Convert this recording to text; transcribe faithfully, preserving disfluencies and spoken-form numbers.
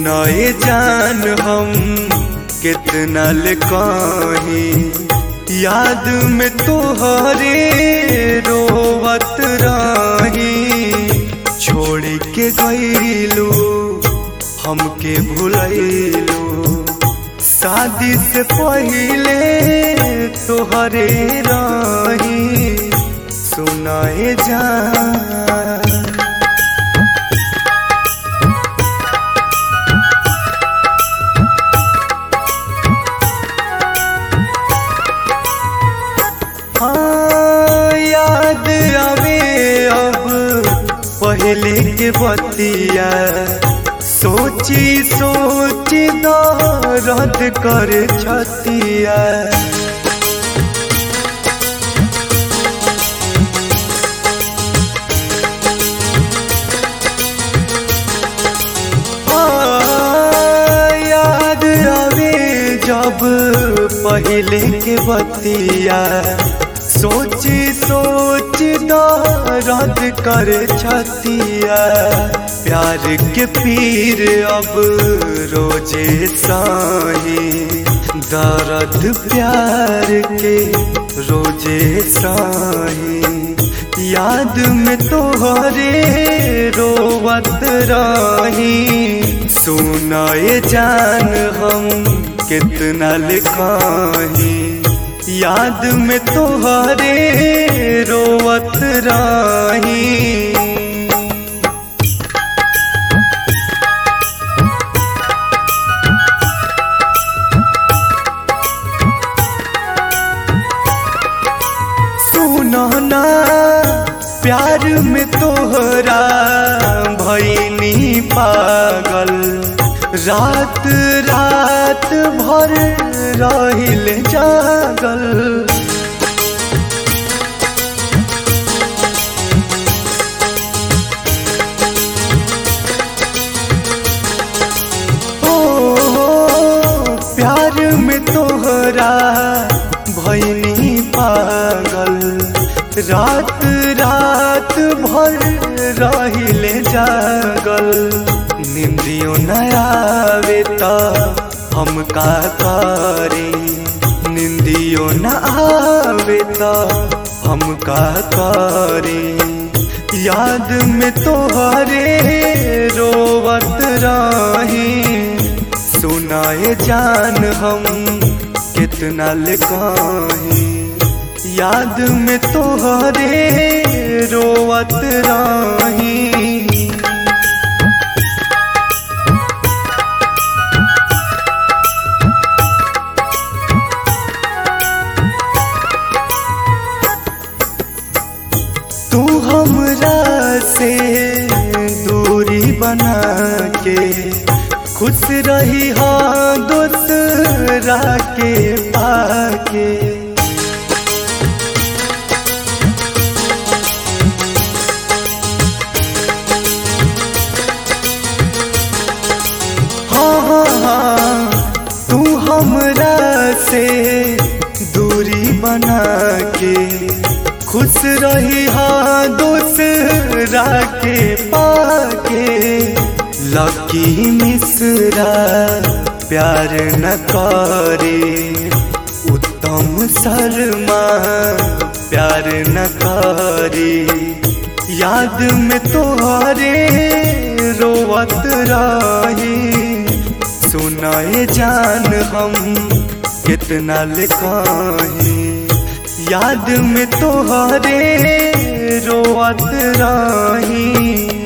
सुनाए जान हम कितना ले कहीं, याद में तोहरे रोवत रही। छोड़ के गईलू हमके भुलैलू, शादी से पहले तोहरे रही। सुनाए जान हाँ, याद आवे अब पहले के बतिया, सोची सोची दर्द कर छतिया। याद आवे जब पहले के बतिया, सोची सोची दर्द कर छतिया। प्यार के पीर अब रोजे साही, दर्द प्यार के रोजे साही। याद में तोहरे रोवत रही। सुनाए जान हम कितना लिखाही, याद में तोहरे रोवत रही। सुनो ना प्यार में तोहरा भईनी पागल, रात रात भर रहिले जागल। ओ प्यार में तोहरा भईनी पागल, रात रात भर रहिले जागल। निंदियों न आवे ता हम का करे, निंदियों न आवे ता हम का करे। याद में तोहरे रोवत रही। सुनाए जान हम कितना लिखाही, याद में तोहरे रोवत रही। तू हमरा से दूरी बना के खुश रही हाँ दूसरा के पाके। हाँ हाँ हाँ, तू हमरा से दूरी बना के खुश रही हाँ दूसरा के पाके। लकी मिश्रा प्यार न करे, उत्तम शर्मा प्यार न करे। याद में तोहरे रोवत रही। सुनाए जान हम कितना लिखाही, याद में तोहरे रोवत रही।